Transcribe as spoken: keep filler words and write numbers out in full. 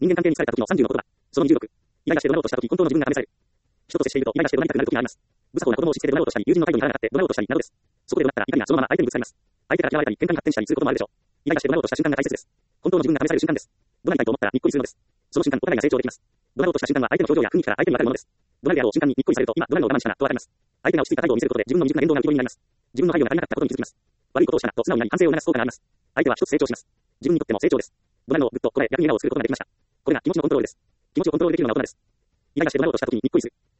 人間関係に疲れた時のさんじゅうの言葉。そのにじゅうろく。イライラして怒鳴ろうとした時、本当の自分が試される。人と接しているとイライラして怒鳴りたくなる時があります。無作法な子供をしつけて怒鳴ろうとしたり、友人の態度にならなかった怒鳴ろうとしたりなどです。そこで怒鳴ったら怒りがそのまま相手にぶつかります。相手から嫌われたり、喧嘩に発展したりすることもあるでしょう。イライラして怒鳴ろうとした瞬間が大切です。本当の自分が試される瞬間です。怒鳴りたいと思ったらにっこりするのです。その瞬間、お互いが成長できます。怒鳴ろうとした瞬間は相手の表情や雰囲気から相手に分かるものです。怒鳴るであろう瞬間ににっこりされると、今、怒鳴るのを我慢したな、とわかります。相手が落ち着いた態度を見せることで自分の未熟な言動が浮き彫りになります。自分の配慮が足りなかったことに気づきます。悪いことをしたなと素直になり反省を促す効果があります。相手は一つ成長します。自分にとっても成長です。怒鳴るのをぐっとこらえ、逆に笑顔を作ることができました。これが気持ちのコントロールです。気持ちをコントロールできるような大人です。イライラして怒鳴ろうとした時ににっこりする。